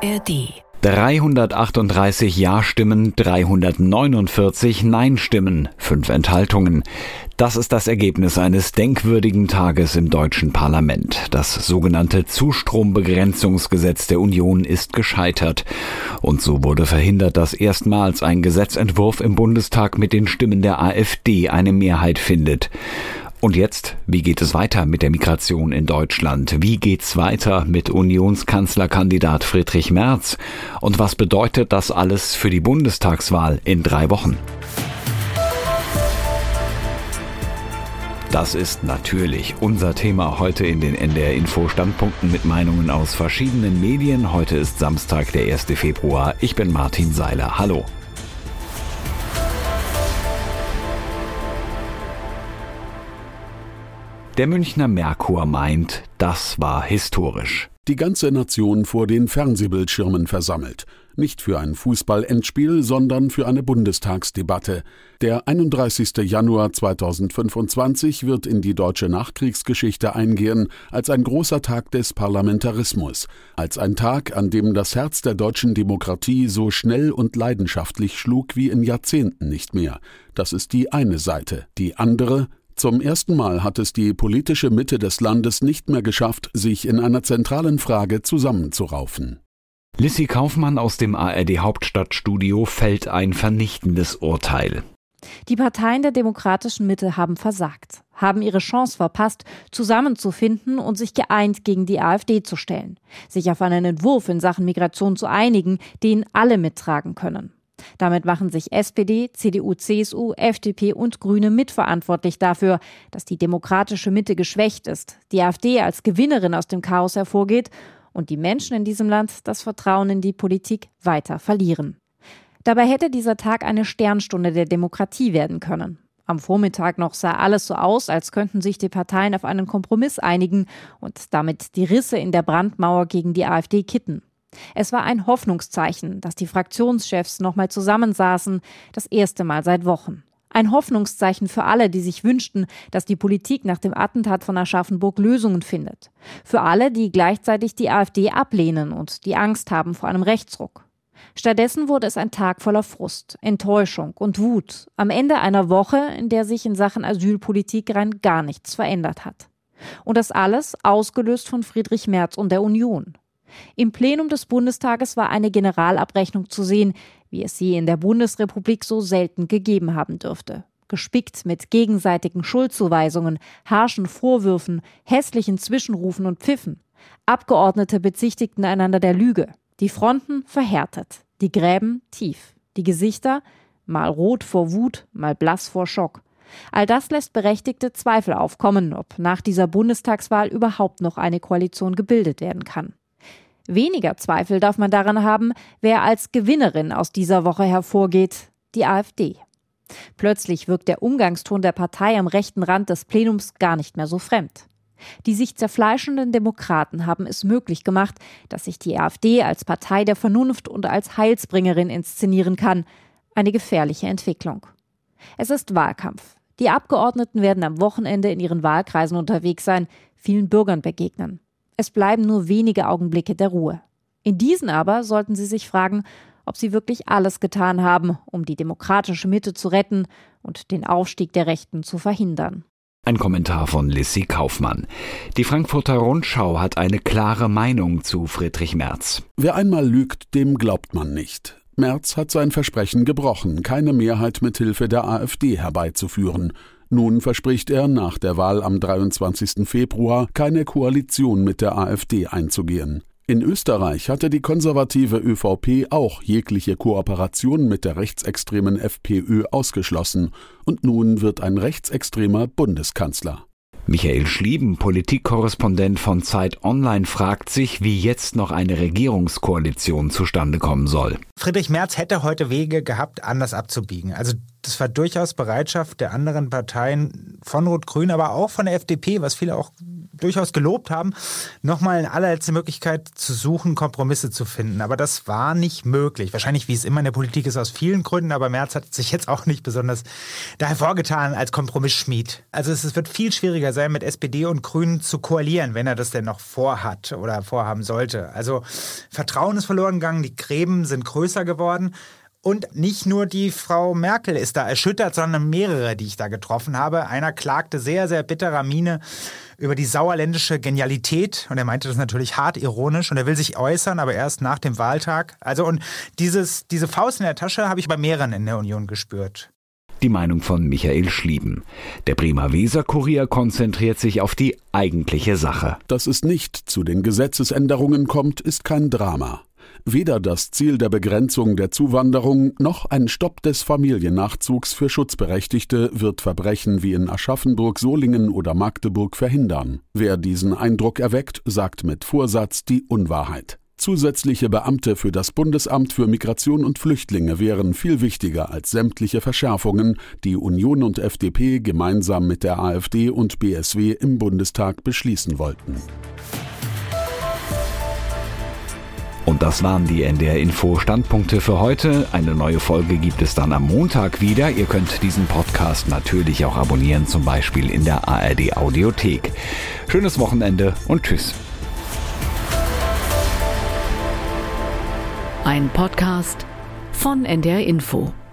ARD. 338 Ja-Stimmen, 349 Nein-Stimmen, 5 Enthaltungen. Das ist das Ergebnis eines denkwürdigen Tages im deutschen Parlament. Das sogenannte Zustrombegrenzungsgesetz der Union ist gescheitert. Und so wurde verhindert, dass erstmals ein Gesetzentwurf im Bundestag mit den Stimmen der AfD eine Mehrheit findet. Und jetzt, wie geht es weiter mit der Migration in Deutschland? Wie geht's weiter mit Unionskanzlerkandidat Friedrich Merz? Und was bedeutet das alles für die Bundestagswahl in 3 Wochen? Das ist natürlich unser Thema heute in den NDR-Info-Standpunkten mit Meinungen aus verschiedenen Medien. Heute ist Samstag, der 1. Februar. Ich bin Martin Seiler. Hallo. Der Münchner Merkur meint, das war historisch. Die ganze Nation vor den Fernsehbildschirmen versammelt. Nicht für ein Fußball-Endspiel, sondern für eine Bundestagsdebatte. Der 31. Januar 2025 wird in die deutsche Nachkriegsgeschichte eingehen als ein großer Tag des Parlamentarismus. Als ein Tag, an dem das Herz der deutschen Demokratie so schnell und leidenschaftlich schlug wie in Jahrzehnten nicht mehr. Das ist die eine Seite. Die andere: Zum ersten Mal hat es die politische Mitte des Landes nicht mehr geschafft, sich in einer zentralen Frage zusammenzuraufen. Lissy Kaufmann aus dem ARD-Hauptstadtstudio fällt ein vernichtendes Urteil. Die Parteien der demokratischen Mitte haben versagt, haben ihre Chance verpasst, zusammenzufinden und sich geeint gegen die AfD zu stellen, sich auf einen Entwurf in Sachen Migration zu einigen, den alle mittragen können. Damit machen sich SPD, CDU, CSU, FDP und Grüne mitverantwortlich dafür, dass die demokratische Mitte geschwächt ist, die AfD als Gewinnerin aus dem Chaos hervorgeht und die Menschen in diesem Land das Vertrauen in die Politik weiter verlieren. Dabei hätte dieser Tag eine Sternstunde der Demokratie werden können. Am Vormittag noch sah alles so aus, als könnten sich die Parteien auf einen Kompromiss einigen und damit die Risse in der Brandmauer gegen die AfD kitten. Es war ein Hoffnungszeichen, dass die Fraktionschefs nochmal zusammensaßen, das erste Mal seit Wochen. Ein Hoffnungszeichen für alle, die sich wünschten, dass die Politik nach dem Attentat von Aschaffenburg Lösungen findet. Für alle, die gleichzeitig die AfD ablehnen und die Angst haben vor einem Rechtsruck. Stattdessen wurde es ein Tag voller Frust, Enttäuschung und Wut. Am Ende einer Woche, in der sich in Sachen Asylpolitik rein gar nichts verändert hat. Und das alles ausgelöst von Friedrich Merz und der Union. Im Plenum des Bundestages war eine Generalabrechnung zu sehen, wie es sie in der Bundesrepublik so selten gegeben haben dürfte. Gespickt mit gegenseitigen Schuldzuweisungen, harschen Vorwürfen, hässlichen Zwischenrufen und Pfiffen. Abgeordnete bezichtigten einander der Lüge. Die Fronten verhärtet, die Gräben tief, die Gesichter mal rot vor Wut, mal blass vor Schock. All das lässt berechtigte Zweifel aufkommen, ob nach dieser Bundestagswahl überhaupt noch eine Koalition gebildet werden kann. Weniger Zweifel darf man daran haben, wer als Gewinnerin aus dieser Woche hervorgeht: die AfD. Plötzlich wirkt der Umgangston der Partei am rechten Rand des Plenums gar nicht mehr so fremd. Die sich zerfleischenden Demokraten haben es möglich gemacht, dass sich die AfD als Partei der Vernunft und als Heilsbringerin inszenieren kann. Eine gefährliche Entwicklung. Es ist Wahlkampf. Die Abgeordneten werden am Wochenende in ihren Wahlkreisen unterwegs sein, vielen Bürgern begegnen. Es bleiben nur wenige Augenblicke der Ruhe. In diesen aber sollten Sie sich fragen, ob Sie wirklich alles getan haben, um die demokratische Mitte zu retten und den Aufstieg der Rechten zu verhindern. Ein Kommentar von Lissy Kaufmann. Die Frankfurter Rundschau hat eine klare Meinung zu Friedrich Merz. Wer einmal lügt, dem glaubt man nicht. Merz hat sein Versprechen gebrochen, keine Mehrheit mit Hilfe der AfD herbeizuführen. Nun verspricht er, nach der Wahl am 23. Februar keine Koalition mit der AfD einzugehen. In Österreich hatte die konservative ÖVP auch jegliche Kooperation mit der rechtsextremen FPÖ ausgeschlossen. Und nun wird ein rechtsextremer Bundeskanzler. Michael Schlieben, Politikkorrespondent von Zeit Online, fragt sich, wie jetzt noch eine Regierungskoalition zustande kommen soll. Friedrich Merz hätte heute Wege gehabt, anders abzubiegen. Also das war durchaus Bereitschaft der anderen Parteien von Rot-Grün, aber auch von der FDP, was viele auch durchaus gelobt haben, nochmal eine allerletzte Möglichkeit zu suchen, Kompromisse zu finden. Aber das war nicht möglich. Wahrscheinlich, wie es immer in der Politik ist, aus vielen Gründen, aber Merz hat sich jetzt auch nicht besonders da hervorgetan als Kompromissschmied. Also es wird viel schwieriger sein, mit SPD und Grünen zu koalieren, wenn er das denn noch vorhat oder vorhaben sollte. Also Vertrauen ist verloren gegangen, die Gräben sind größer geworden. Und nicht nur die Frau Merkel ist da erschüttert, sondern mehrere, die ich da getroffen habe. Einer klagte sehr, sehr bitterer Miene über die sauerländische Genialität. Und er meinte das natürlich hart ironisch. Und er will sich äußern, aber erst nach dem Wahltag. Also und diese Faust in der Tasche habe ich bei mehreren in der Union gespürt. Die Meinung von Michael Schlieben. Der Bremer Weser-Kurier konzentriert sich auf die eigentliche Sache. Dass es nicht zu den Gesetzesänderungen kommt, ist kein Drama. Weder das Ziel der Begrenzung der Zuwanderung noch ein Stopp des Familiennachzugs für Schutzberechtigte wird Verbrechen wie in Aschaffenburg, Solingen oder Magdeburg verhindern. Wer diesen Eindruck erweckt, sagt mit Vorsatz die Unwahrheit. Zusätzliche Beamte für das Bundesamt für Migration und Flüchtlinge wären viel wichtiger als sämtliche Verschärfungen, die Union und FDP gemeinsam mit der AfD und BSW im Bundestag beschließen wollten. Und das waren die NDR-Info-Standpunkte für heute. Eine neue Folge gibt es dann am Montag wieder. Ihr könnt diesen Podcast natürlich auch abonnieren, zum Beispiel in der ARD-Audiothek. Schönes Wochenende und tschüss. Ein Podcast von NDR Info.